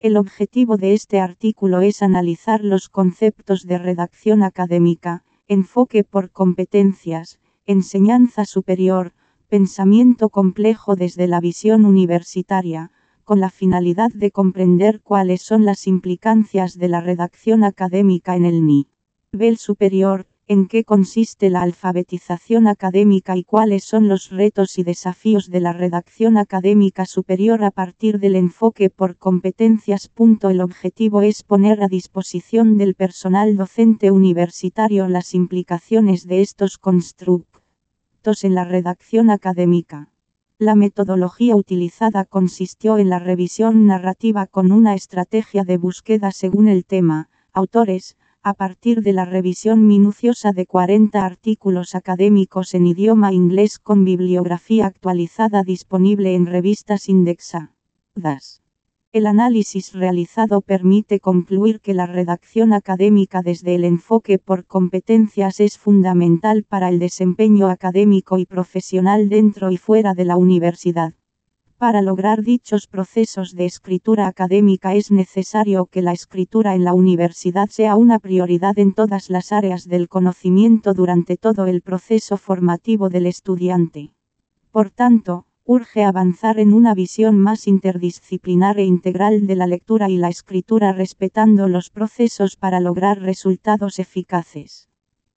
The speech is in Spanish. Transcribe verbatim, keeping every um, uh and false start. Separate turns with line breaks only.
El objetivo de este artículo es analizar los conceptos de redacción académica, enfoque por competencias, enseñanza superior, pensamiento complejo desde la visión universitaria, con la finalidad de comprender cuáles son las implicancias de la redacción académica en el nivel superior, en qué consiste la alfabetización académica y cuáles son los retos y desafíos de la redacción académica superior a partir del enfoque por competencias. El objetivo es poner a disposición del personal docente universitario las implicaciones de estos constructos en la redacción académica. La metodología utilizada consistió en la revisión narrativa con una estrategia de búsqueda según el tema, autores, a partir de la revisión minuciosa de cuarenta artículos académicos en idioma inglés con bibliografía actualizada disponible en revistas indexadas. El análisis realizado permite concluir que la redacción académica desde el enfoque por competencias es fundamental para el desempeño académico y profesional dentro y fuera de la universidad. Para lograr dichos procesos de escritura académica es necesario que la escritura en la universidad sea una prioridad en todas las áreas del conocimiento durante todo el proceso formativo del estudiante. Por tanto, urge avanzar en una visión más interdisciplinar e integral de la lectura y la escritura respetando los procesos para lograr resultados eficaces.